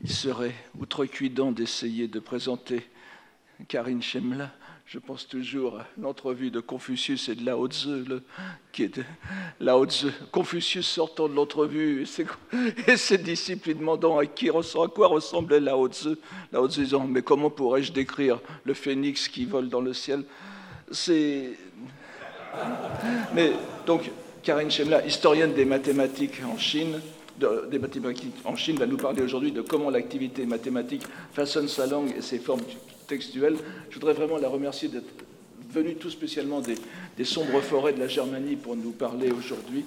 il serait outrecuidant d'essayer de présenter Karine Shemla. Je pense toujours à l'entrevue de Confucius et de Lao Tzu, Confucius sortant de l'entrevue et ses disciples lui demandant à quoi ressemblait Lao Tzu. Lao Tzu disant, mais comment pourrais-je décrire le phénix qui vole dans le ciel? Mais donc, Karine Shemla, historienne des mathématiques en Chine, va nous parler aujourd'hui de comment l'activité mathématique façonne sa langue et ses formes textuelles. Je voudrais vraiment la remercier d'être venue tout spécialement des sombres forêts de la Germanie pour nous parler aujourd'hui.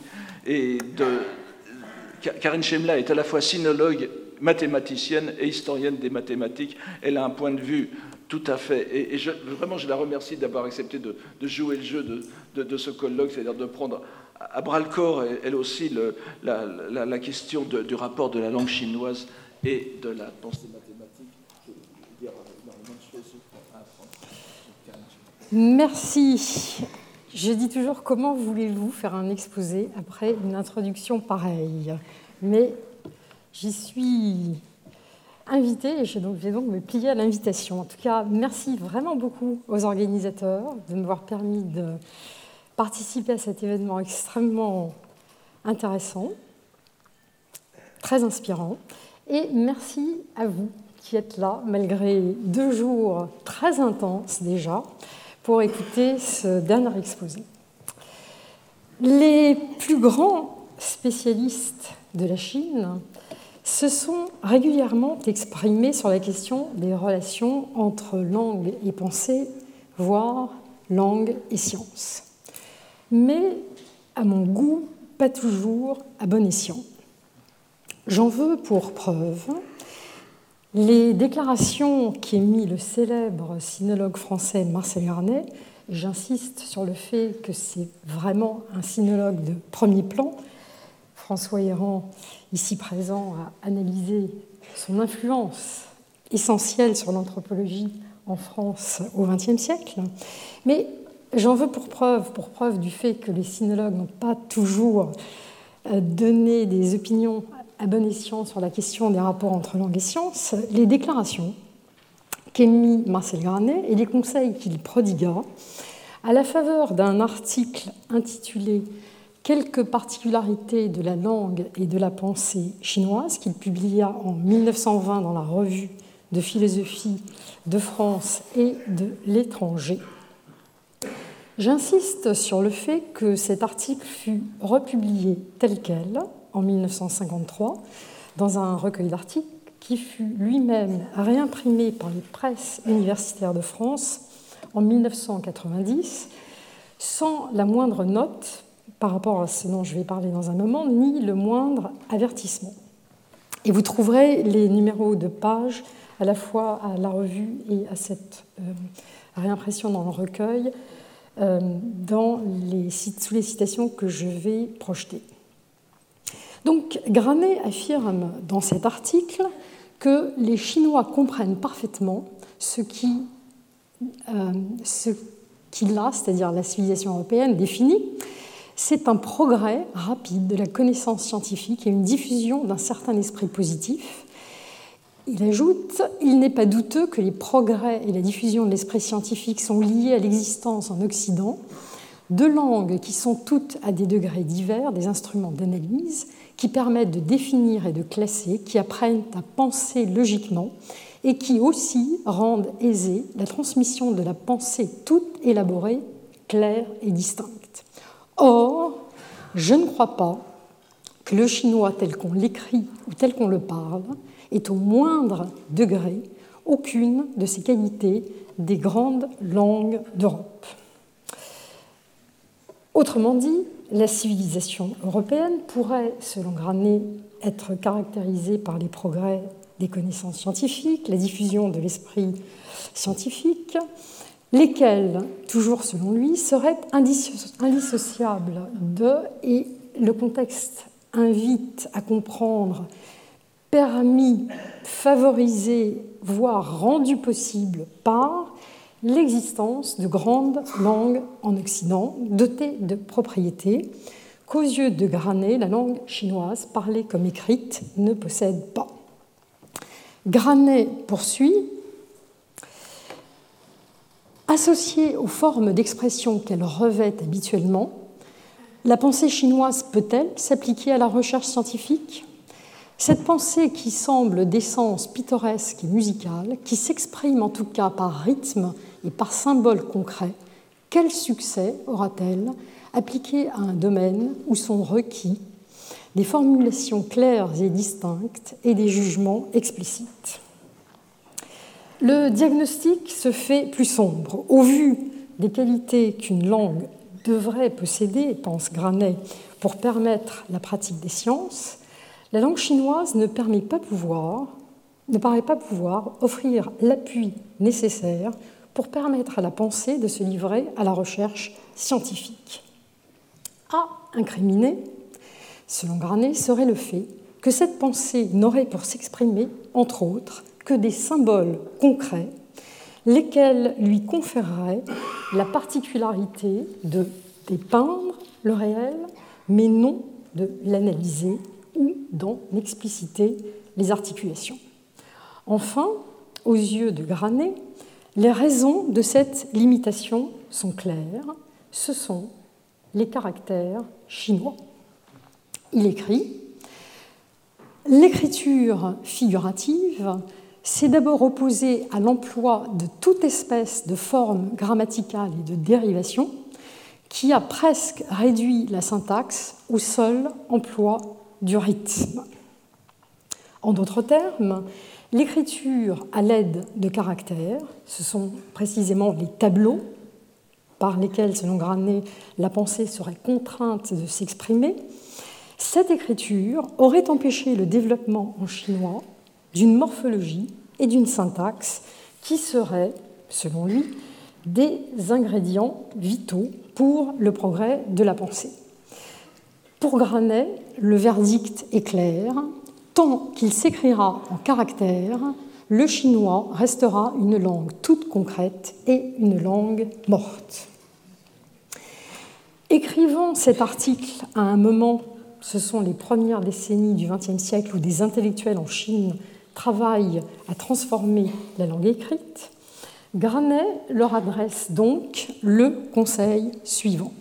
Karine Shemla est à la fois sinologue, mathématicienne et historienne des mathématiques. Elle a un point de vue tout à fait. Vraiment, je la remercie d'avoir accepté de jouer le jeu de ce colloque, c'est-à-dire de prendre à bras-le-corps, elle aussi, la question du rapport de la langue chinoise et de la pensée mathématique. Je veux dire énormément de choses à apprendre. Merci. Je dis toujours, comment voulez-vous faire un exposé après une introduction pareille? Mais j'y suis invitée et je vais donc me plier à l'invitation. En tout cas, merci vraiment beaucoup aux organisateurs de m'avoir permis de participer à cet événement extrêmement intéressant, très inspirant. Et merci à vous qui êtes là, malgré 2 jours très intenses déjà, pour écouter ce dernier exposé. Les plus grands spécialistes de la Chine se sont régulièrement exprimés sur la question des relations entre langue et pensée, voire langue et science. Mais, à mon goût, pas toujours à bon escient. J'en veux pour preuve les déclarations qu'émit le célèbre sinologue français Marcel Granet. J'insiste sur le fait que c'est vraiment un sinologue de premier plan. François Héran, ici présent, a analysé son influence essentielle sur l'anthropologie en France au XXe siècle. Mais j'en veux pour preuve du fait que les sinologues n'ont pas toujours donné des opinions à bon escient sur la question des rapports entre langue et science, les déclarations qu'émit Marcel Granet et les conseils qu'il prodigua à la faveur d'un article intitulé « Quelques particularités de la langue et de la pensée chinoise » qu'il publia en 1920 dans la Revue de philosophie de France et de l'étranger. J'insiste sur le fait que cet article fut republié tel quel en 1953 dans un recueil d'articles qui fut lui-même réimprimé par les presses universitaires de France en 1990 sans la moindre note par rapport à ce dont je vais parler dans un moment, ni le moindre avertissement. Et vous trouverez les numéros de page à la fois à la revue et à cette réimpression dans le recueil sous les citations que je vais projeter. Donc, Granet affirme dans cet article que les Chinois comprennent parfaitement ce qu'il a, c'est-à-dire la civilisation européenne, définit. C'est un progrès rapide de la connaissance scientifique et une diffusion d'un certain esprit positif. Il ajoute « Il n'est pas douteux que les progrès et la diffusion de l'esprit scientifique sont liés à l'existence en Occident de langues qui sont toutes à des degrés divers, des instruments d'analyse, qui permettent de définir et de classer, qui apprennent à penser logiquement et qui aussi rendent aisée la transmission de la pensée toute élaborée, claire et distincte. Or, je ne crois pas que le chinois tel qu'on l'écrit ou tel qu'on le parle est au moindre degré aucune de ces qualités des grandes langues d'Europe. Autrement dit, la civilisation européenne pourrait, selon Granet, être caractérisée par les progrès des connaissances scientifiques, la diffusion de l'esprit scientifique, lesquels, toujours selon lui, seraient indissociables de, et le contexte invite à comprendre, permis, favorisé, voire rendu possible par l'existence de grandes langues en Occident, dotées de propriétés qu'aux yeux de Granet, la langue chinoise, parlée comme écrite, ne possède pas. Granet poursuit. Associée aux formes d'expression qu'elle revêt habituellement, la pensée chinoise peut-elle s'appliquer à la recherche scientifique ? Cette pensée qui semble d'essence pittoresque et musicale, qui s'exprime en tout cas par rythme et par symbole concret, quel succès aura-t-elle appliquée à un domaine où sont requis des formulations claires et distinctes et des jugements explicites ? Le diagnostic se fait plus sombre. Au vu des qualités qu'une langue devrait posséder, pense Granet, pour permettre la pratique des sciences, la langue chinoise ne paraît pas pouvoir offrir l'appui nécessaire pour permettre à la pensée de se livrer à la recherche scientifique. À incriminer, selon Granet, serait le fait que cette pensée n'aurait pour s'exprimer, entre autres, que des symboles concrets, lesquels lui conféreraient la particularité de dépeindre le réel, mais non de l'analyser ou d'en expliciter les articulations. Enfin, aux yeux de Granet, les raisons de cette limitation sont claires, ce sont les caractères chinois. Il écrit « L'écriture figurative s'est d'abord opposée à l'emploi de toute espèce de forme grammaticale et de dérivation qui a presque réduit la syntaxe au seul emploi du rythme. En d'autres termes, l'écriture à l'aide de caractères, ce sont précisément les tableaux par lesquels, selon Granet, la pensée serait contrainte de s'exprimer. Cette écriture aurait empêché le développement en chinois d'une morphologie et d'une syntaxe qui seraient, selon lui, des ingrédients vitaux pour le progrès de la pensée. Pour Granet, le verdict est clair. Tant qu'il s'écrira en caractères, le chinois restera une langue toute concrète et une langue morte. Écrivant cet article à un moment, ce sont les premières décennies du XXe siècle où des intellectuels en Chine travaillent à transformer la langue écrite, Granet leur adresse donc le conseil suivant.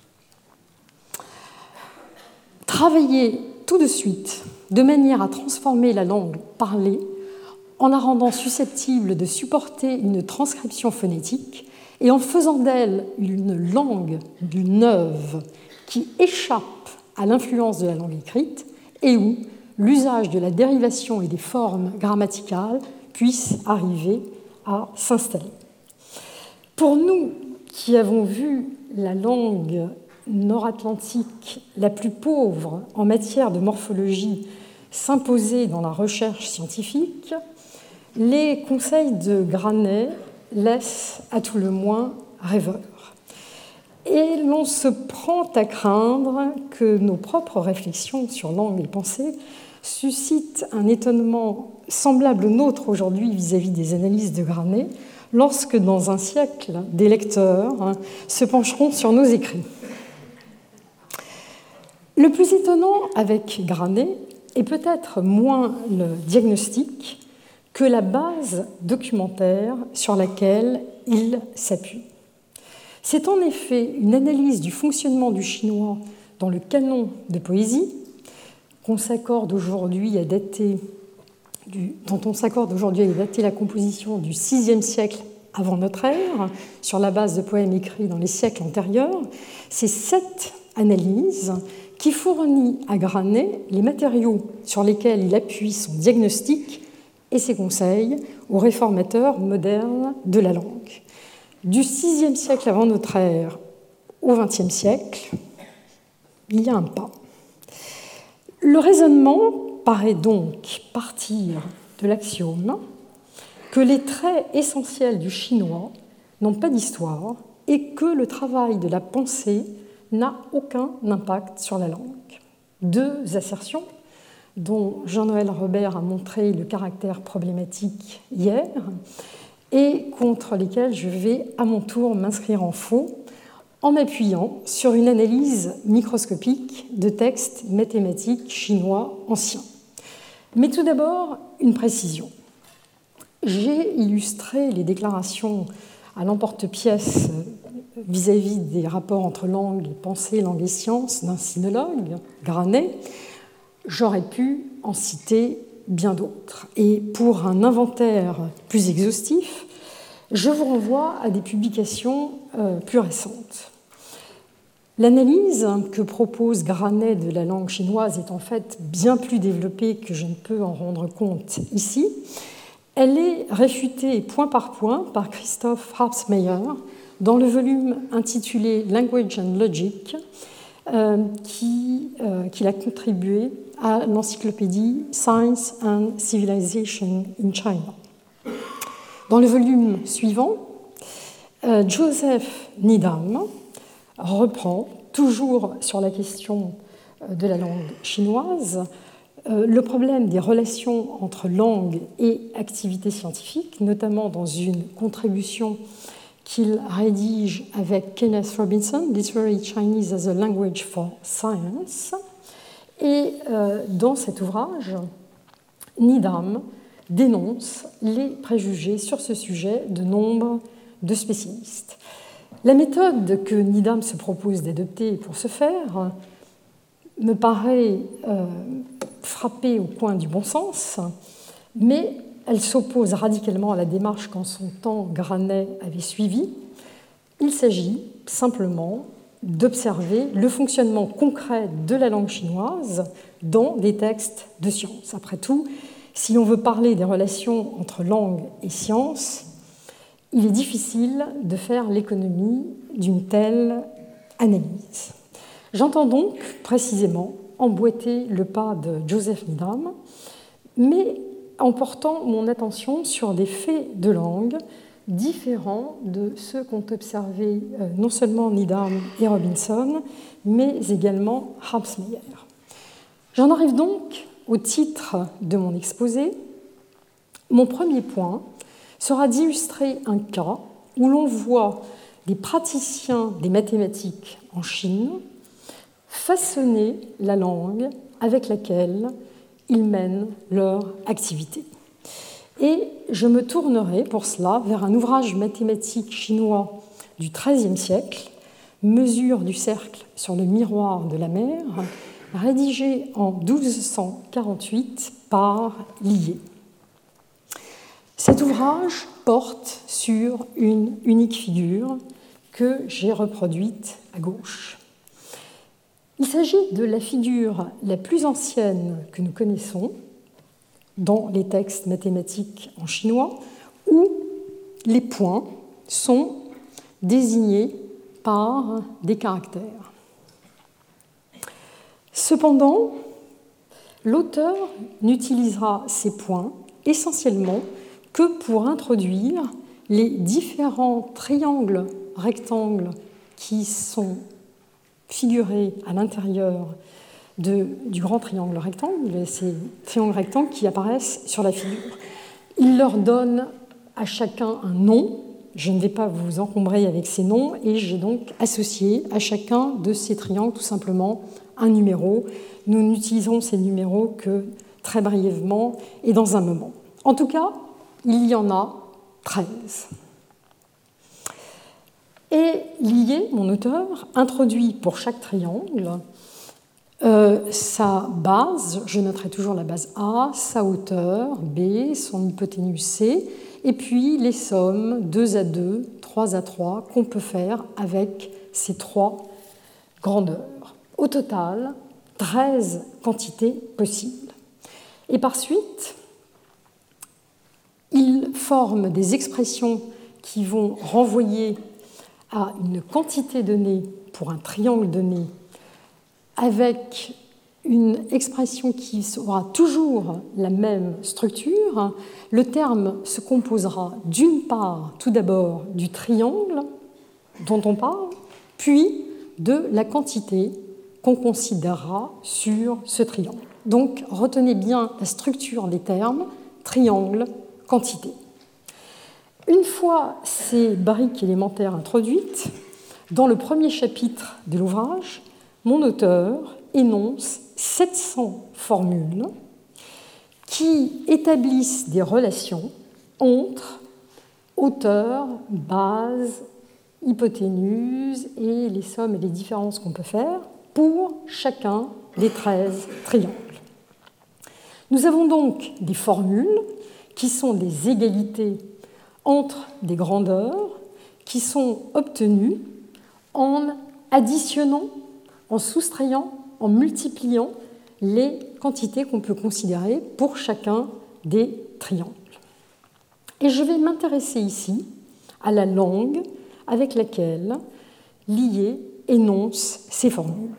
Travaillez tout de suite de manière à transformer la langue parlée en la rendant susceptible de supporter une transcription phonétique et en faisant d'elle une langue neuve qui échappe à l'influence de la langue écrite et où l'usage de la dérivation et des formes grammaticales puisse arriver à s'installer. Pour nous qui avons vu la langue nord-atlantique la plus pauvre en matière de morphologie s'imposer dans la recherche scientifique, les conseils de Granet laissent à tout le moins rêveurs. Et l'on se prend à craindre que nos propres réflexions sur langue et pensée suscitent un étonnement semblable au nôtre aujourd'hui vis-à-vis des analyses de Granet, lorsque dans un siècle, des lecteurs se pencheront sur nos écrits. Le plus étonnant avec Granet est peut-être moins le diagnostic que la base documentaire sur laquelle il s'appuie. C'est en effet une analyse du fonctionnement du chinois dans le canon de poésie dont on s'accorde aujourd'hui à dater la composition du VIe siècle avant notre ère, sur la base de poèmes écrits dans les siècles antérieurs. C'est cette analyse qui fournit à Granet les matériaux sur lesquels il appuie son diagnostic et ses conseils aux réformateurs modernes de la langue. Du VIe siècle avant notre ère au XXe siècle, il y a un pas. Le raisonnement paraît donc partir de l'axiome que les traits essentiels du chinois n'ont pas d'histoire et que le travail de la pensée n'a aucun impact sur la langue. Deux assertions dont Jean-Noël Robert a montré le caractère problématique hier et contre lesquelles je vais à mon tour m'inscrire en faux en m'appuyant sur une analyse microscopique de textes mathématiques chinois anciens. Mais tout d'abord, une précision. j'ai illustré les déclarations à l'emporte-pièce vis-à-vis des rapports entre langue et pensée, langue et science d'un sinologue, Granet. J'aurais pu en citer bien d'autres. Et pour un inventaire plus exhaustif, je vous renvoie à des publications plus récentes. L'analyse que propose Granet de la langue chinoise est en fait bien plus développée que je ne peux en rendre compte ici. Elle est réfutée point par point par Christoph Harpsmeyer dans le volume intitulé Language and Logic, qu'il a contribué à l'encyclopédie Science and Civilization in China. Dans le volume suivant, Joseph Needham reprend, toujours sur la question de la langue chinoise, le problème des relations entre langue et activité scientifique, notamment dans une contribution qu'il rédige avec Kenneth Robinson, Literary Chinese as a Language for Science. Et dans cet ouvrage, Needham dénonce les préjugés sur ce sujet de nombre de spécialistes. La méthode que Needham se propose d'adopter pour ce faire me paraît frapper au coin du bon sens, mais elle s'oppose radicalement à la démarche qu'en son temps Granet avait suivie. Il s'agit simplement d'observer le fonctionnement concret de la langue chinoise dans des textes de science. Après tout, si l'on veut parler des relations entre langue et science, il est difficile de faire l'économie d'une telle analyse. J'entends donc précisément emboîter le pas de Joseph Needham, mais en portant mon attention sur des faits de langue différents de ceux qu'ont observés non seulement Needham et Robinson, mais également Harpsmeyer. J'en arrive donc au titre de mon exposé. Mon premier point sera d'illustrer un cas où l'on voit des praticiens des mathématiques en Chine façonner la langue avec laquelle ils mènent leur activité. Et je me tournerai pour cela vers un ouvrage mathématique chinois du XIIIe siècle, Mesure du cercle sur le miroir de la mer, rédigé en 1248 par Lié. Cet ouvrage porte sur une unique figure que j'ai reproduite à gauche. Il s'agit de la figure la plus ancienne que nous connaissons dans les textes mathématiques en chinois, où les points sont désignés par des caractères. Cependant, l'auteur n'utilisera ces points essentiellement que pour introduire les différents triangles rectangles qui sont figurés à l'intérieur du grand triangle rectangle, ces triangles rectangles qui apparaissent sur la figure. Il leur donne à chacun un nom. Je ne vais pas vous encombrer avec ces noms et j'ai donc associé à chacun de ces triangles tout simplement un numéro. Nous n'utilisons ces numéros que très brièvement et dans un moment. En tout cas, il y en a 13. Et Lié, mon auteur, introduit pour chaque triangle sa base, je noterai toujours la base A, sa hauteur, B, son hypoténuse C, et puis les sommes 2 à 2, 3 à 3 qu'on peut faire avec ces trois grandeurs. Au total, 13 quantités possibles. Et par suite, il forme des expressions qui vont renvoyer à une quantité donnée pour un triangle donné avec une expression qui aura toujours la même structure. Le terme se composera d'une part, tout d'abord, du triangle dont on parle, puis de la quantité qu'on considérera sur ce triangle. Donc, retenez bien la structure des termes, triangle, quantité. Une fois ces briques élémentaires introduites, dans le premier chapitre de l'ouvrage, mon auteur énonce 700 formules qui établissent des relations entre hauteur, base, hypoténuse et les sommes et les différences qu'on peut faire pour chacun des 13 triangles. Nous avons donc des formules qui sont des égalités entre des grandeurs qui sont obtenues en additionnant, en soustrayant, en multipliant les quantités qu'on peut considérer pour chacun des triangles. Et je vais m'intéresser ici à la langue avec laquelle Lie énonce ces formules.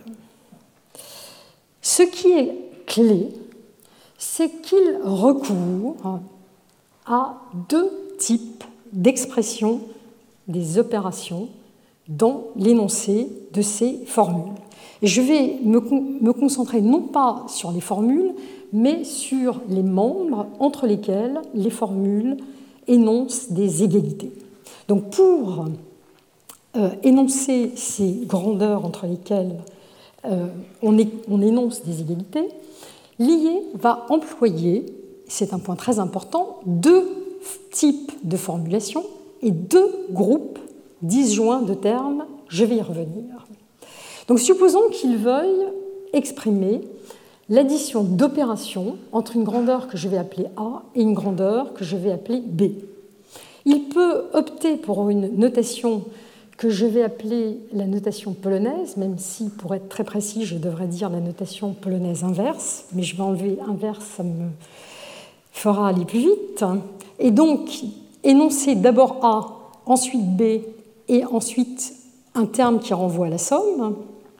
Ce qui est clé, c'est qu'il recourt à deux types d'expressions des opérations dans l'énoncé de ces formules. Et je vais me concentrer non pas sur les formules, mais sur les membres entre lesquels les formules énoncent des égalités. Donc pour énoncer ces grandeurs entre lesquelles on énonce des égalités, Lie va employer, c'est un point très important, deux types de formulations et deux groupes disjoints de termes. Je vais y revenir. Donc supposons qu'il veuille exprimer l'addition d'opérations entre une grandeur que je vais appeler A et une grandeur que je vais appeler B. Il peut opter pour une notation que je vais appeler la notation polonaise, même si, pour être très précis, je devrais dire la notation polonaise inverse, mais je vais enlever inverse, ça me fera aller plus vite. Et donc, énoncer d'abord A, ensuite B, et ensuite un terme qui renvoie à la somme.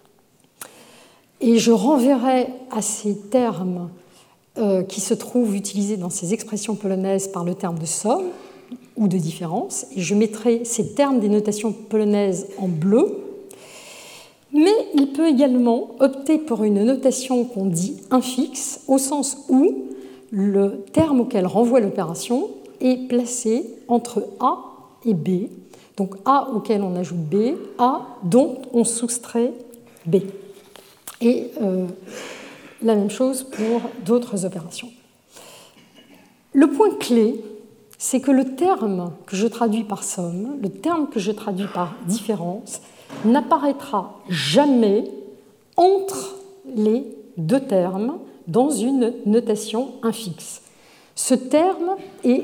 Et je renverrai à ces termes qui se trouvent utilisés dans ces expressions polonaises par le terme de somme ou de différence, et je mettrai ces termes des notations polonaises en bleu. Mais il peut également opter pour une notation qu'on dit infixe, au sens où le terme auquel renvoie l'opération est placé entre A et B. Donc A auquel on ajoute B, A dont on soustrait B. Et la même chose pour d'autres opérations. Le point clé, c'est que le terme que je traduis par somme, le terme que je traduis par différence, n'apparaîtra jamais entre les deux termes dans une notation infixe. Ces termes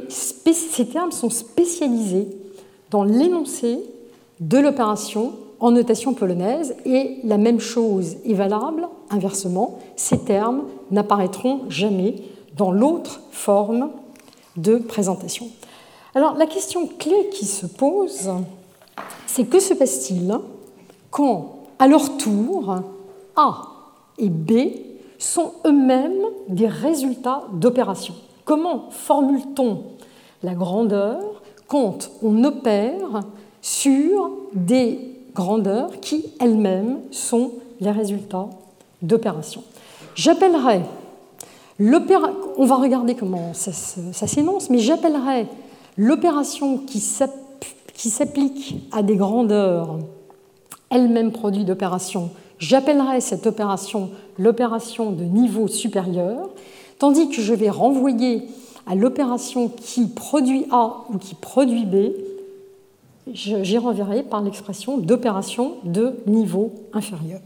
sont spécialisés dans l'énoncé de l'opération en notation polonaise, et la même chose est valable inversement. Ces termes n'apparaîtront jamais dans l'autre forme de présentation. Alors la question clé qui se pose, c'est que se passe-t-il quand, à leur tour, A et B sont eux-mêmes des résultats d'opérations? Comment formule-t-on la grandeur quand on opère sur des grandeurs qui elles-mêmes sont les résultats d'opérations? J'appellerai on va regarder comment ça s'énonce, mais j'appellerai l'opération qui s'applique à des grandeurs elles-mêmes produits d'opérations, j'appellerai cette opération l'opération de niveau supérieur, tandis que je vais renvoyer à l'opération qui produit A ou qui produit B, j'y renverrai par l'expression d'opération de niveau inférieur.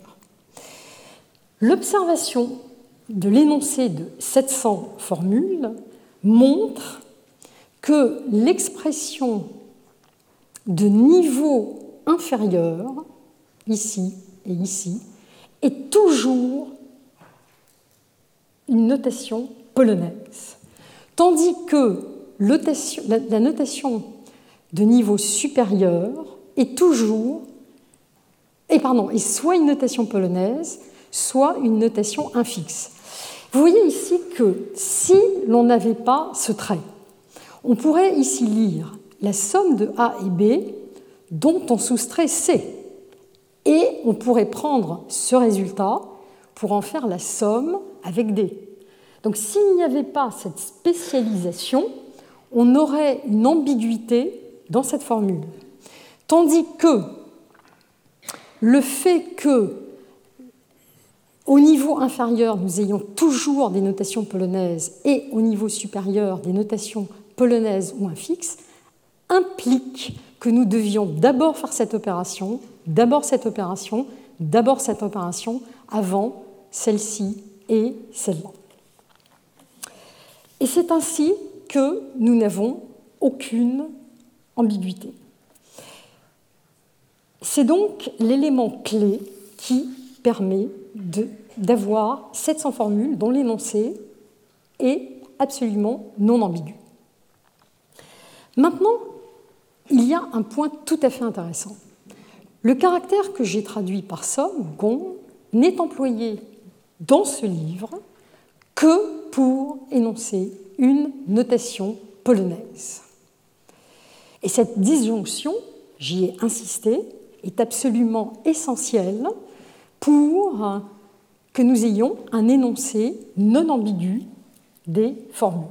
L'observation de l'énoncé de 700 formules montre que l'expression de niveau inférieur, ici et ici, est toujours une notation polonaise, tandis que la notation de niveau supérieur est soit une notation polonaise, soit une notation infixe. Vous voyez ici que si l'on n'avait pas ce trait, on pourrait ici lire la somme de A et B dont on soustrait C. Et on pourrait prendre ce résultat pour en faire la somme avec D. Donc s'il n'y avait pas cette spécialisation, on aurait une ambiguïté dans cette formule. Tandis que le fait que au niveau inférieur, nous ayons toujours des notations polonaises et au niveau supérieur, des notations polonaise ou un fixe, implique que nous devions d'abord faire cette opération, d'abord cette opération, d'abord cette opération, avant celle-ci et celle-là. Et c'est ainsi que nous n'avons aucune ambiguïté. C'est donc l'élément clé qui permet d'avoir 700 formules dont l'énoncé est absolument non ambigu. Maintenant, il y a un point tout à fait intéressant. Le caractère que j'ai traduit par somme, gong, n'est employé dans ce livre que pour énoncer une notation polonaise. Et cette disjonction, j'y ai insisté, est absolument essentielle pour que nous ayons un énoncé non ambigu des formules.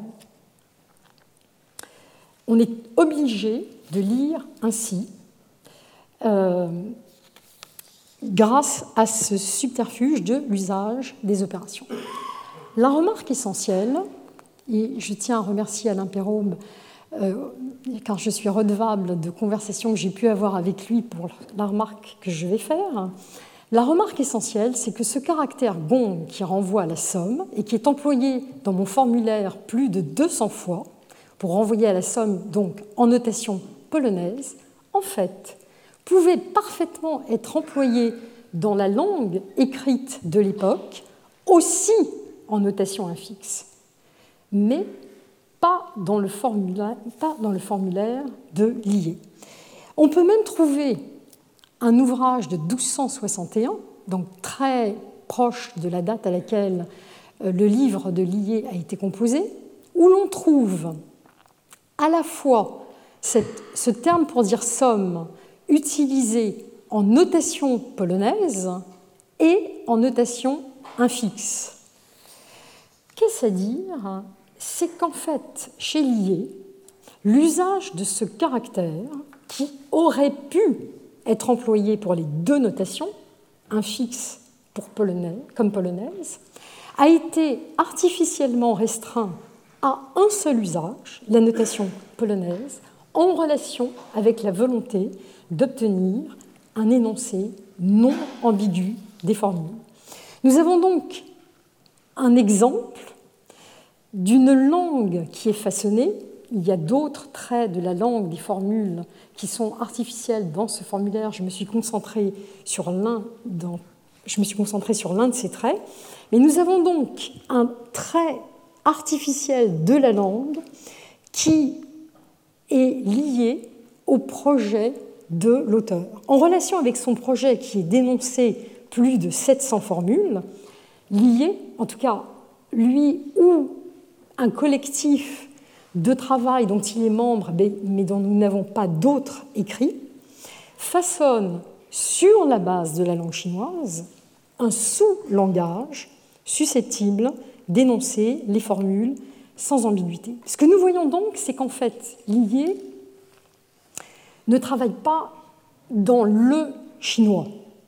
On est obligé de lire ainsi grâce à ce subterfuge de l'usage des opérations. La remarque essentielle, et je tiens à remercier Alain Perraube, car je suis redevable de conversations que j'ai pu avoir avec lui pour la remarque que je vais faire. La remarque essentielle, c'est que ce caractère gong qui renvoie à la somme et qui est employé dans mon formulaire plus de 200 fois pour renvoyer à la somme, donc en notation polonaise, en fait, pouvait parfaitement être employé dans la langue écrite de l'époque, aussi en notation infixe, mais pas dans le formulaire de Lié. On peut même trouver un ouvrage de 1261, donc très proche de la date à laquelle le livre de Lié a été composé, où l'on trouve à la fois ce terme pour dire somme utilisé en notation polonaise et en notation infixe. Qu'est-ce à dire ? C'est qu'en fait, chez Lié, l'usage de ce caractère, qui aurait pu être employé pour les deux notations, infixe pour polonais, comme polonaise, a été artificiellement restreint à un seul usage, la notation polonaise, en relation avec la volonté d'obtenir un énoncé non ambigu des formules. Nous avons donc un exemple d'une langue qui est façonnée. Il y a d'autres traits de la langue des formules qui sont artificiels dans ce formulaire. Je me suis concentrée sur l'un de ces traits. Mais nous avons donc un trait artificiel de la langue qui est lié au projet de l'auteur. En relation avec son projet qui est d'énoncer plus de 700 formules, Lié, en tout cas lui ou un collectif de travail dont il est membre, mais dont nous n'avons pas d'autres écrits, façonne sur la base de la langue chinoise un sous-langage susceptible d'énoncer les formules sans ambiguïté. Ce que nous voyons donc, c'est qu'en fait, Lié ne travaille pas dans le chinois.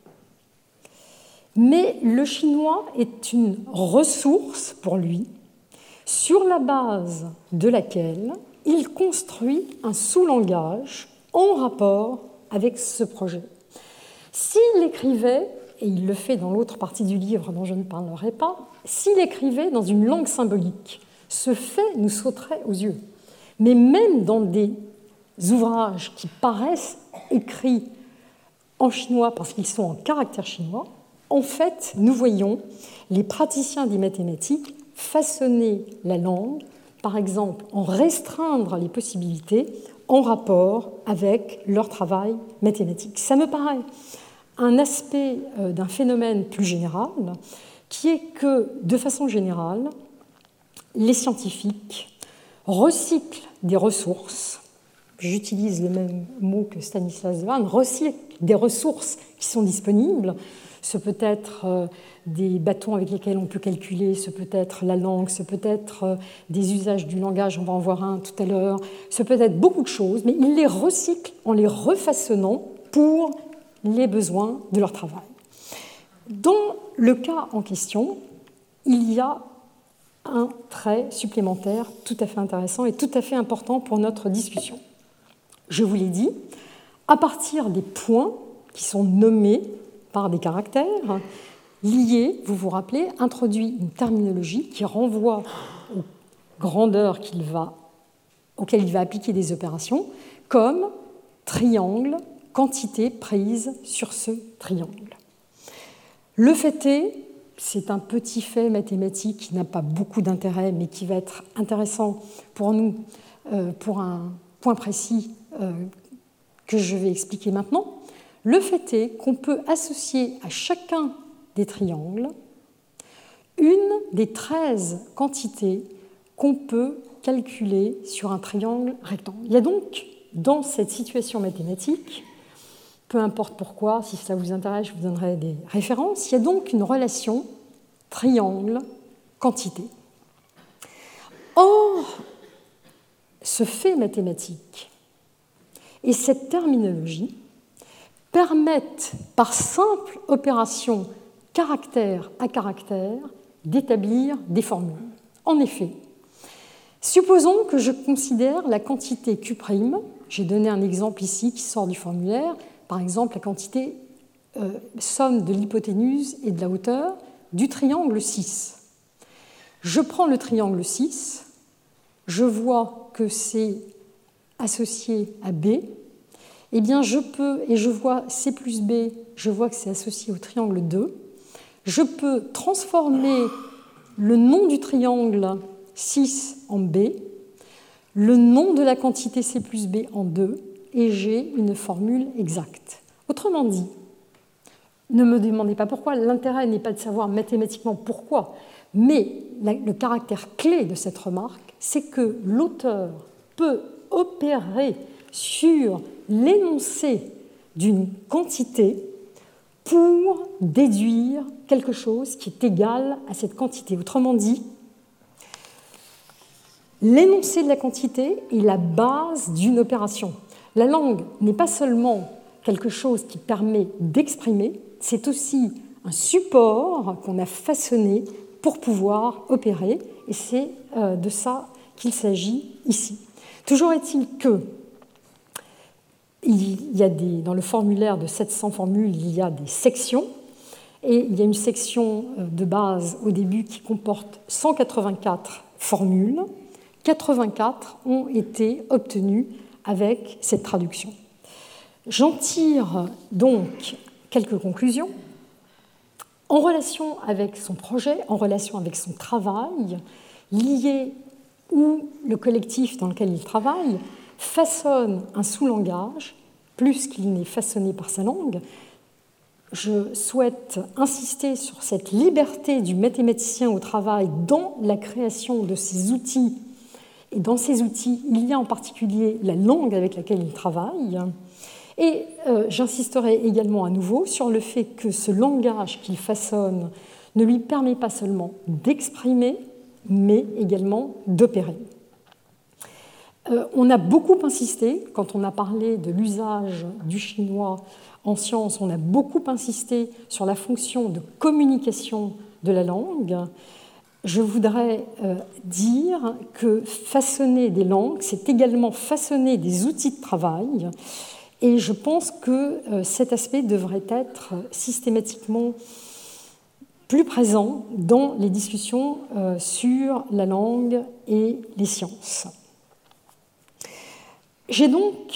Mais le chinois est une ressource pour lui, sur la base de laquelle il construit un sous-langage en rapport avec ce projet. S'il écrivait, et il le fait dans l'autre partie du livre dont je ne parlerai pas, s'il écrivait dans une langue symbolique, ce fait nous sauterait aux yeux. Mais même dans des ouvrages qui paraissent écrits en chinois parce qu'ils sont en caractère chinois, en fait, nous voyons les praticiens des mathématiques façonner la langue, par exemple en restreindre les possibilités en rapport avec leur travail mathématique. Ça me paraît un aspect d'un phénomène plus général, qui est que, de façon générale, les scientifiques recyclent des ressources, j'utilise le même mot que Stanislas Dehaene, recyclent des ressources qui sont disponibles. Ce peut être des bâtons avec lesquels on peut calculer, ce peut être la langue, ce peut être des usages du langage, on va en voir un tout à l'heure, ce peut être beaucoup de choses, mais ils les recyclent en les refaçonnant pour les besoins de leur travail. Dans le cas en question, il y a un trait supplémentaire tout à fait intéressant et tout à fait important pour notre discussion. Je vous l'ai dit, à partir des points qui sont nommés par des caractères, lié, vous vous rappelez, introduit une terminologie qui renvoie aux grandeurs auxquelles il va appliquer des opérations, comme triangle, quantité prise sur ce triangle. Le fait est, c'est un petit fait mathématique qui n'a pas beaucoup d'intérêt, mais qui va être intéressant pour nous, pour un point précis que je vais expliquer maintenant. Le fait est qu'on peut associer à chacun des triangles une des 13 quantités qu'on peut calculer sur un triangle rectangle. Il y a donc, dans cette situation mathématique, peu importe pourquoi, si ça vous intéresse, je vous donnerai des références, il y a donc une relation triangle-quantité. Or, ce fait mathématique et cette terminologie permettent, par simple opération caractère à caractère, d'établir des formules. En effet, supposons que je considère la quantité Q', j'ai donné un exemple ici qui sort du formulaire, par exemple la quantité somme de l'hypoténuse et de la hauteur du triangle 6. Je prends le triangle 6, je vois que c'est associé à B, eh bien je peux, et je vois C plus B, je vois que c'est associé au triangle 2, je peux transformer le nom du triangle 6 en B, le nom de la quantité C plus B en 2, et j'ai une formule exacte. Autrement dit, ne me demandez pas pourquoi, l'intérêt n'est pas de savoir mathématiquement pourquoi, mais le caractère clé de cette remarque, c'est que l'auteur peut opérer sur l'énoncé d'une quantité pour déduire quelque chose qui est égal à cette quantité. Autrement dit, l'énoncé de la quantité est la base d'une opération. La langue n'est pas seulement quelque chose qui permet d'exprimer, c'est aussi un support qu'on a façonné pour pouvoir opérer, et c'est de ça qu'il s'agit ici. Toujours est-il que dans le formulaire de 700 formules, il y a des sections, et il y a une section de base au début qui comporte 184 formules. 84 ont été obtenues avec cette traduction. J'en tire donc quelques conclusions. En relation avec son projet, en relation avec son travail, lié où le collectif dans lequel il travaille façonne un sous-langage, plus qu'il n'est façonné par sa langue, je souhaite insister sur cette liberté du mathématicien au travail dans la création de ses outils. Et dans ces outils, il y a en particulier la langue avec laquelle il travaille. Et j'insisterai également à nouveau sur le fait que ce langage qu'il façonne ne lui permet pas seulement d'exprimer, mais également d'opérer. On a beaucoup insisté, quand on a parlé de l'usage du chinois en sciences, on a beaucoup insisté sur la fonction de communication de la langue. Je voudrais dire que façonner des langues, c'est également façonner des outils de travail, et je pense que cet aspect devrait être systématiquement plus présent dans les discussions sur la langue et les sciences. J'ai donc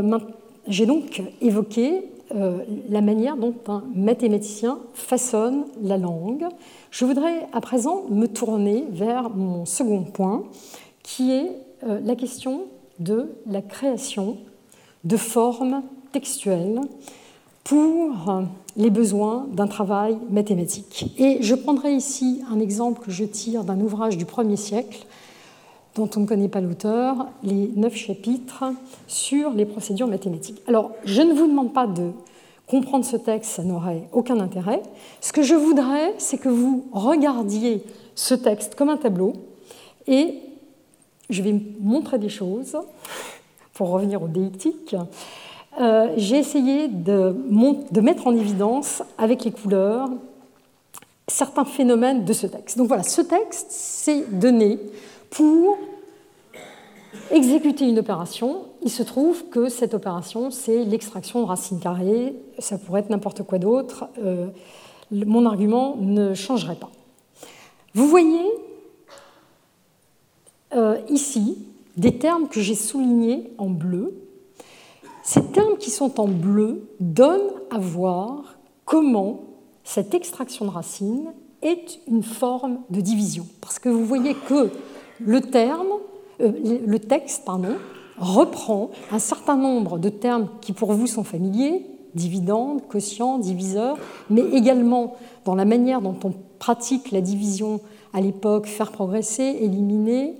évoqué la manière dont un mathématicien façonne la langue. Je voudrais à présent me tourner vers mon second point, qui est la question de la création de formes textuelles pour les besoins d'un travail mathématique. Et je prendrai ici un exemple que je tire d'un ouvrage du 1er siècle, dont on ne connaît pas l'auteur, les 9 chapitres sur les procédures mathématiques. Alors, je ne vous demande pas de comprendre ce texte, ça n'aurait aucun intérêt. Ce que je voudrais, c'est que vous regardiez ce texte comme un tableau, et je vais montrer des choses, pour revenir au déictique. J'ai essayé de mettre en évidence, avec les couleurs, certains phénomènes de ce texte. Donc voilà, ce texte, c'est donné pour exécuter une opération. Il se trouve que cette opération, c'est l'extraction de racines carrées. Ça pourrait être n'importe quoi d'autre. Mon argument ne changerait pas. Vous voyez ici des termes que j'ai soulignés en bleu. Ces termes qui sont en bleu donnent à voir comment cette extraction de racines est une forme de division. Parce que vous voyez que le texte reprend un certain nombre de termes qui pour vous sont familiers, dividende, quotient, diviseur, mais également dans la manière dont on pratique la division à l'époque, faire progresser, éliminer.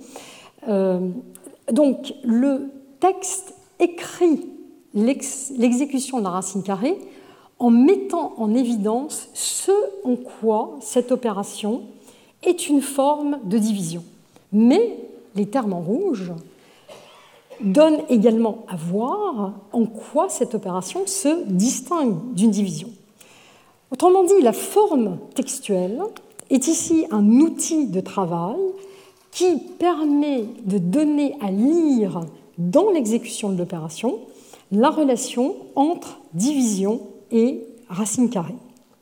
Donc le texte écrit l'exécution de la racine carrée en mettant en évidence ce en quoi cette opération est une forme de division. Mais les termes en rouge donnent également à voir en quoi cette opération se distingue d'une division. Autrement dit, la forme textuelle est ici un outil de travail qui permet de donner à lire dans l'exécution de l'opération la relation entre division et racine carrée.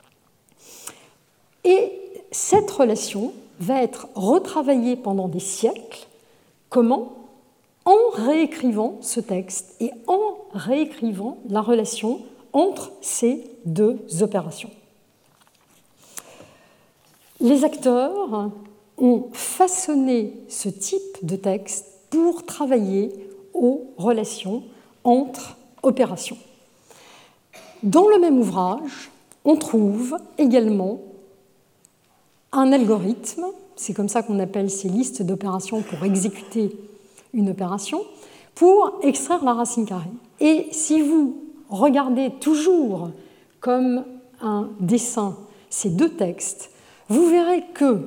Et cette relation va être retravaillée pendant des siècles. Comment ? En réécrivant ce texte et en réécrivant la relation entre ces deux opérations. Les acteurs ont façonné ce type de texte pour travailler aux relations entre opérations. Dans le même ouvrage, on trouve également un algorithme, c'est comme ça qu'on appelle ces listes d'opérations pour exécuter une opération, pour extraire la racine carrée. Et si vous regardez toujours comme un dessin ces deux textes, vous verrez que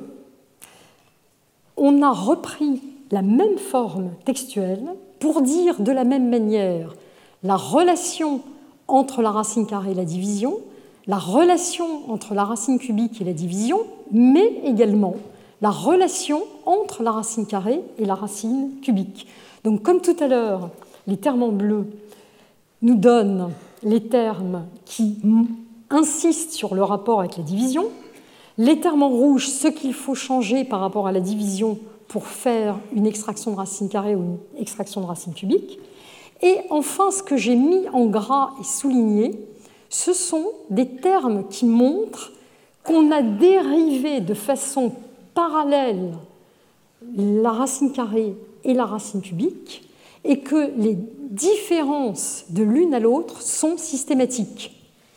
on a repris la même forme textuelle pour dire de la même manière la relation entre la racine carrée et la division, la relation entre la racine cubique et la division, mais également la relation entre la racine carrée et la racine cubique. Donc, comme tout à l'heure, les termes en bleu nous donnent les termes qui insistent sur le rapport avec la division, les termes en rouge, ce qu'il faut changer par rapport à la division pour faire une extraction de racine carrée ou une extraction de racine cubique. Et enfin, ce que j'ai mis en gras et souligné, ce sont des termes qui montrent qu'on a dérivé de façon parallèle la racine carrée et la racine cubique et que les différences de l'une à l'autre sont systématiques.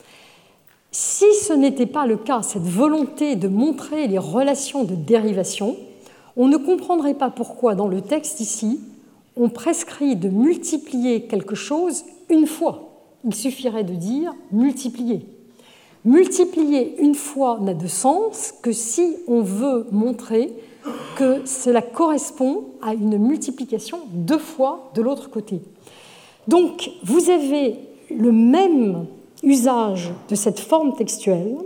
Si ce n'était pas le cas, cette volonté de montrer les relations de dérivation, on ne comprendrait pas pourquoi dans le texte ici, on prescrit de multiplier quelque chose une fois. Il suffirait de dire multiplier. Multiplier une fois n'a de sens que si on veut montrer que cela correspond à une multiplication deux fois de l'autre côté. Donc, vous avez le même usage de cette forme textuelle.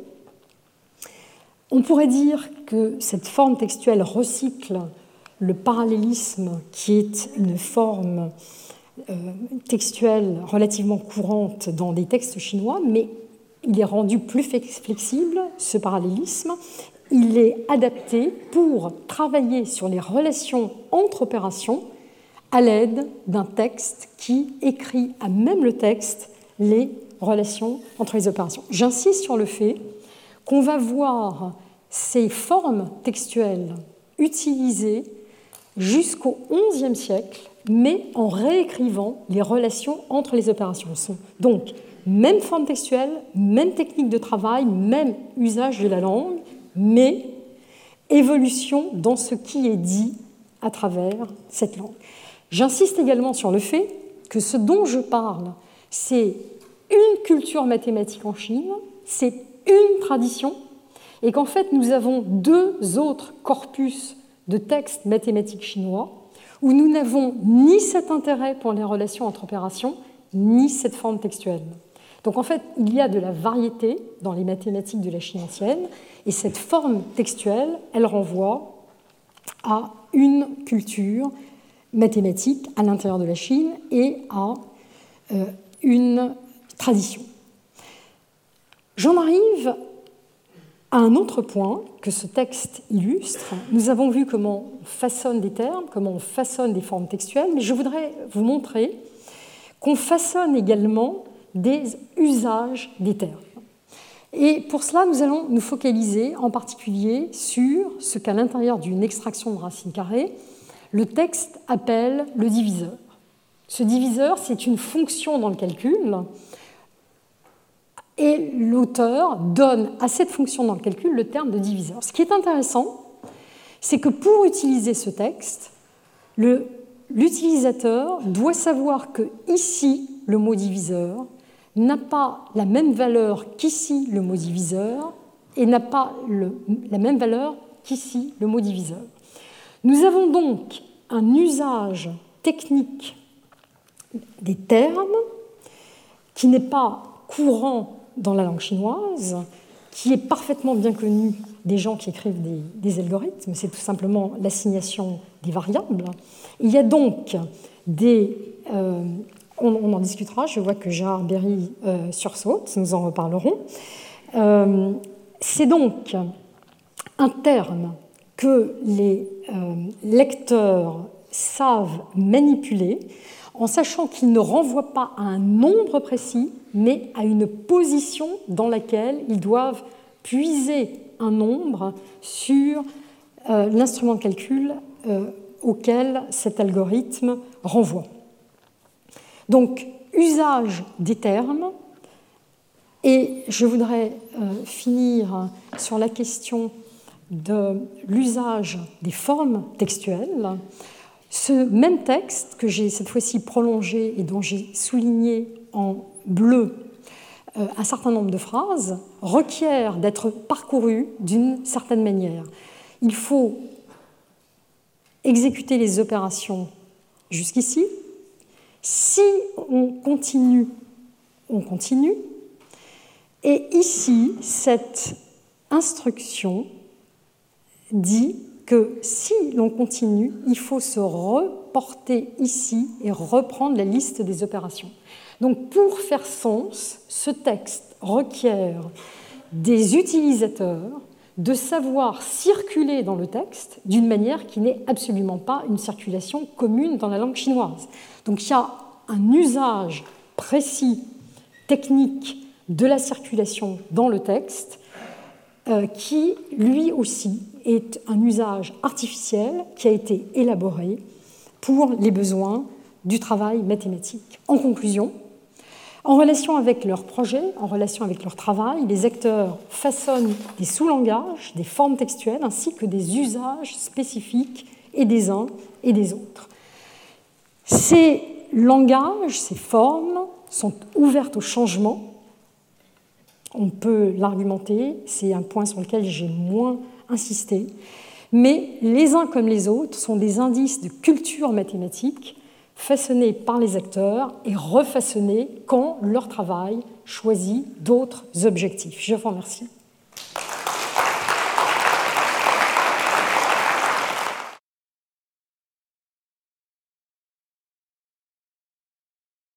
On pourrait dire que cette forme textuelle recycle le parallélisme, qui est une forme textuelle relativement courante dans les textes chinois, mais il est rendu plus flexible, ce parallélisme. Il est adapté pour travailler sur les relations entre opérations à l'aide d'un texte qui écrit à même le texte les relations entre les opérations. J'insiste sur le fait qu'on va voir ces formes textuelles utilisées jusqu'au XIe siècle, mais en réécrivant les relations entre les opérations. Donc, même forme textuelle, même technique de travail, même usage de la langue, mais évolution dans ce qui est dit à travers cette langue. J'insiste également sur le fait que ce dont je parle, c'est une culture mathématique en Chine, c'est une tradition, et qu'en fait nous avons deux autres corpus de textes mathématiques chinois où nous n'avons ni cet intérêt pour les relations entre opérations, ni cette forme textuelle. Donc en fait, il y a de la variété dans les mathématiques de la Chine ancienne, et cette forme textuelle, elle renvoie à une culture mathématique à l'intérieur de la Chine et à une tradition. J'en arrive à un autre point que ce texte illustre. Nous avons vu comment on façonne des termes, comment on façonne des formes textuelles, mais je voudrais vous montrer qu'on façonne également des usages des termes. Et pour cela, nous allons nous focaliser en particulier sur ce qu'à l'intérieur d'une extraction de racine carrée, le texte appelle le diviseur. Ce diviseur, c'est une fonction dans le calcul, et l'auteur donne à cette fonction dans le calcul le terme de diviseur. Ce qui est intéressant, c'est que pour utiliser ce texte, l'utilisateur doit savoir que ici, le mot diviseur n'a pas la même valeur qu'ici le mot diviseur et n'a pas la même valeur qu'ici le mot diviseur. Nous avons donc un usage technique des termes qui n'est pas courant dans la langue chinoise, qui est parfaitement bien connu des gens qui écrivent des algorithmes, c'est tout simplement l'assignation des variables. Il y a donc on en discutera, je vois que Gérard Berry sursaute, nous en reparlerons. C'est donc un terme que les lecteurs savent manipuler en sachant qu'il ne renvoie pas à un nombre précis, mais à une position dans laquelle ils doivent puiser un nombre sur l'instrument de calcul auquel cet algorithme renvoie. Donc, usage des termes, et je voudrais finir sur la question de l'usage des formes textuelles. Ce même texte, que j'ai cette fois-ci prolongé et dont j'ai souligné en bleu un certain nombre de phrases, requiert d'être parcouru d'une certaine manière. Il faut exécuter les opérations jusqu'ici. Si on continue, on continue. Et ici, cette instruction dit que si l'on continue, il faut se reporter ici et reprendre la liste des opérations. Donc, pour faire sens, ce texte requiert des utilisateurs de savoir circuler dans le texte d'une manière qui n'est absolument pas une circulation commune dans la langue chinoise. Donc, il y a un usage précis, technique, de la circulation dans le texte qui, lui aussi, est un usage artificiel qui a été élaboré pour les besoins du travail mathématique. En conclusion, en relation avec leur projet, en relation avec leur travail, les acteurs façonnent des sous-langages, des formes textuelles, ainsi que des usages spécifiques et des uns et des autres. Ces langages, ces formes sont ouvertes au changement. On peut l'argumenter, c'est un point sur lequel j'ai moins insisté, mais les uns comme les autres sont des indices de culture mathématique façonnés par les acteurs et refaçonnés quand leur travail choisit d'autres objectifs. Je vous remercie.